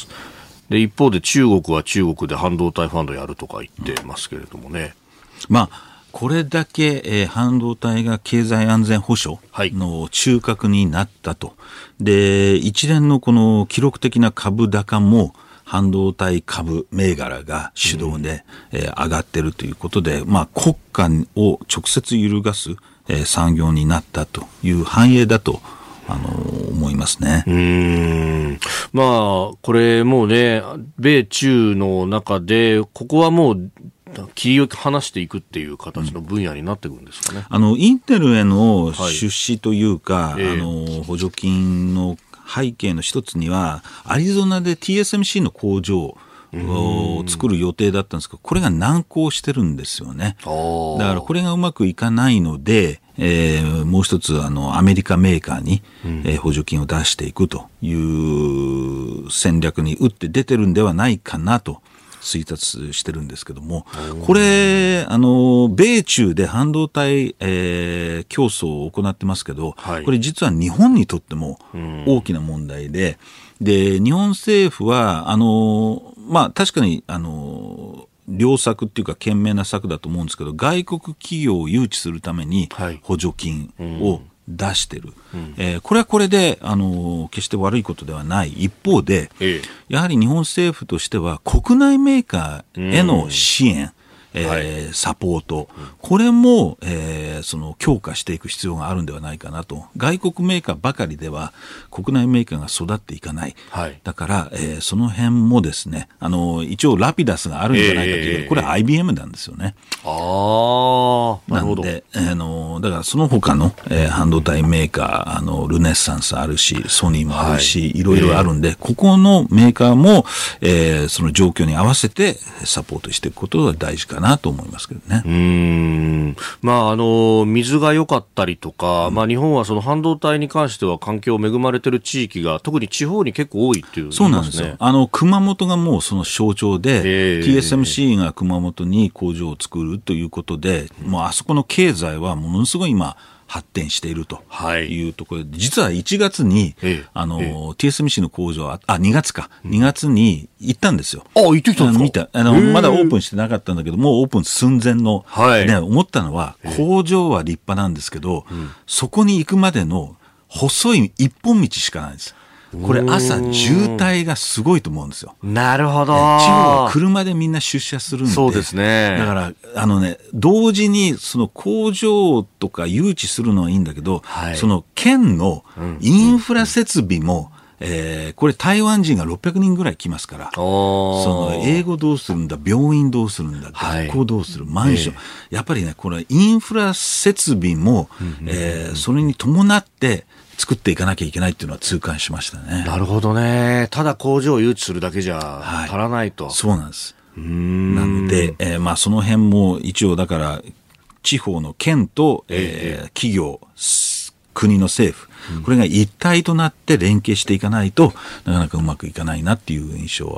で一方で中国は中国で半導体ファンドやるとか言ってますけれどもね。 まあこれだけ、半導体が経済安全保障の中核になったと、で一連のこの記録的な株高も半導体株銘柄が主導で、上がっているということで、まあ、国家を直接揺るがす産業になったという反映だと思いますね。 まあこれもうね、米中の中でここはもう切り離していくっていう形の分野になってくるんですかね。 インテルへの出資というか、補助金の背景の一つにはアリゾナで TSMC の工場を作る予定だったんですけど、これが難航してるんですよね。だからこれがうまくいかないので、もう一つアメリカメーカーに、補助金を出していくという戦略に打って出てるんではないかなと推察してるんですけども、これ米中で半導体、競争を行ってますけど、これ実は日本にとっても大きな問題で、日本政府はまあ確かに良策っていうか賢明な策だと思うんですけど、外国企業を誘致するために補助金を出してる、これはこれで決して悪いことではない一方で、やはり日本政府としては国内メーカーへの支援、サポート、これも、その強化していく必要があるんではないかなと。外国メーカーばかりでは国内メーカーが育っていかない、だから、その辺もですね、一応ラピダスがあるんじゃないかという、これは IBM なんですよね。 なるほど。 なのでだからその他の、半導体メーカールネッサンスあるし、ソニーもあるし、いろいろあるんで、ここのメーカーも、その状況に合わせてサポートしていくことが大事かなと思いますけどね。 まあ水が良かったりとか、まあ日本はその半導体に関しては環境恵まれてる地域が特に地方に結構多いっていう、 そうなんですよ。熊本がもうその象徴で、TSMC が熊本に工場を作るということで、もうあそこの経済はものすごい今発展しているというところで、実は1月に、TSMC の工場2月か、2月に行ったんですよ。 行ってきたんですか？ まだオープンしてなかったんだけど、もうオープン寸前の、思ったのは、工場は立派なんですけど、そこに行くまでの細い一本道しかないんです。これ朝渋滞がすごいと思うんですよ。 なるほど。 地方は車でみんな出社するんで。 そうですね。 だから同時にその工場とか誘致するのはいいんだけど、その県のインフラ設備も、これ台湾人が600人ぐらい来ますから、その英語どうするんだ、病院どうするんだ、学校どうする、マンション、やっぱりね、これインフラ設備も、それに伴って作っていかなきゃいけないっていうのは痛感しましたね。 なるほどね。ただ工場を誘致するだけじゃ足らないと。 そうなんです。なので、まあその辺も一応だから地方の県と、企業、国の政府、これが一体となって連携していかないとなかなかうまくいかないなっていう印象は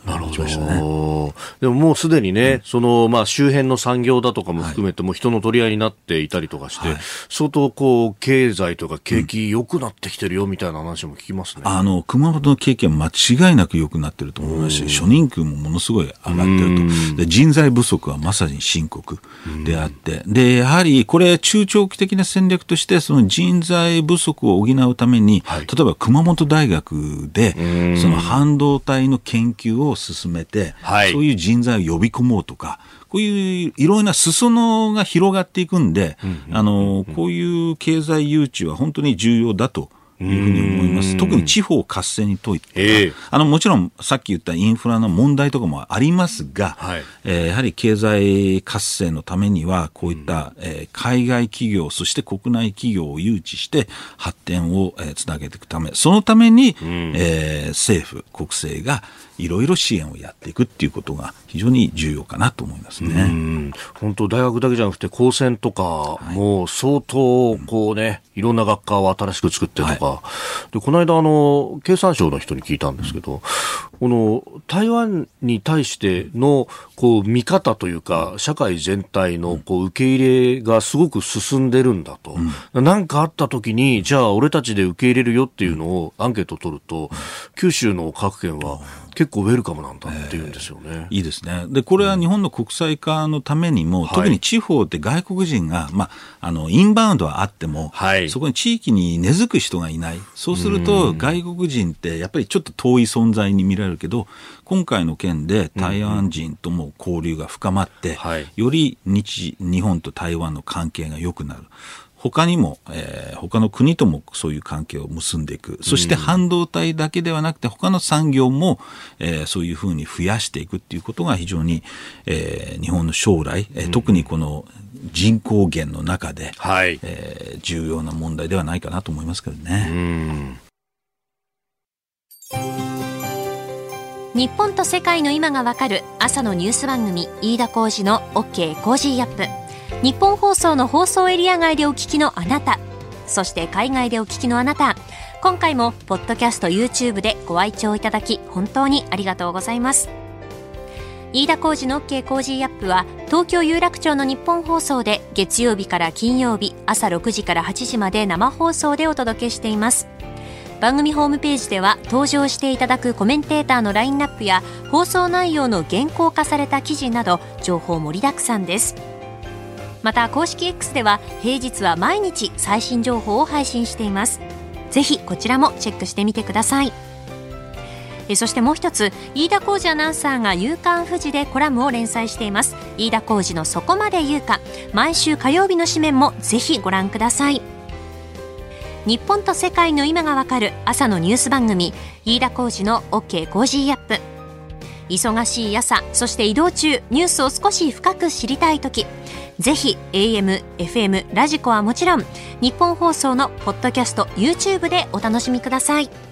しましたね。 でももうすでにね、その周辺の産業だとかも含めても人の取り合いになっていたりとかして、相当経済とか景気良くなってきてるよみたいな話も聞きますね。 熊本の景気は間違いなく良くなってると思いますし、初任給もものすごい上がってると。で、人材不足はまさに深刻であって、で、やはりこれ中長期的な戦略として、その人材不足を補うために、例えば熊本大学でその半導体の研究を進めて、そういう人材を呼び込もうとか、こういういろんな裾野が広がっていくんで、こういう経済誘致は本当に重要だというふうに思います。特に地方活性にといて、もちろんさっき言ったインフラの問題とかもありますが、やはり経済活性のためにはこういった、海外企業そして国内企業を誘致して発展を、つなげていくため、そのために、政府国政がいろいろ支援をやっていくっていうことが非常に重要かなと思いますね。 本当大学だけじゃなくて高専とかも相当いろんな学科を新しく作ってとか、でこの間経産省の人に聞いたんですけど、この台湾に対しての見方というか社会全体の受け入れがすごく進んでるんだと、なんかあった時にじゃあ俺たちで受け入れるよっていうのをアンケートを取ると、九州の各県は結構ウェルカムなんだっていうんですよね。 いいですね。でこれは日本の国際化のためにも、特に地方って外国人が、インバウンドはあっても、そこに地域に根付く人がいない。そうすると外国人ってやっぱりちょっと遠い存在に見られるけど、今回の件で台湾人とも交流が深まって、より日本と台湾の関係が良くなる。他にも、他の国ともそういう関係を結んでいく。そして半導体だけではなくて他の産業も、そういうふうに増やしていくっていうことが非常に、日本の将来、特にこの人口減の中で、重要な問題ではないかなと思いますけどね。 日本と世界の今がわかる朝のニュース番組、飯田浩司の OK コージーアップ。日本放送の放送エリア外でお聞きのあなた、そして海外でお聞きのあなた、今回もポッドキャスト YouTube でご愛聴いただき本当にありがとうございます。飯田浩司の OK コージーアップは東京有楽町の日本放送で月曜日から金曜日朝6時から8時まで生放送でお届けしています。番組ホームページでは登場していただくコメンテーターのラインナップや放送内容の原稿化された記事など情報盛りだくさんです。また公式 X では平日は毎日最新情報を配信しています。ぜひこちらもチェックしてみてください。そしてもう一つ、飯田浩司アナウンサーが夕刊フジでコラムを連載しています。飯田浩司のそこまで言うか、毎週火曜日の紙面もぜひご覧ください。日本と世界の今がわかる朝のニュース番組、飯田浩司の OK コージーアップ。忙しい朝、そして移動中、ニュースを少し深く知りたいとき、ぜひ AM、FM、ラジコはもちろん日本放送のポッドキャスト YouTube でお楽しみください。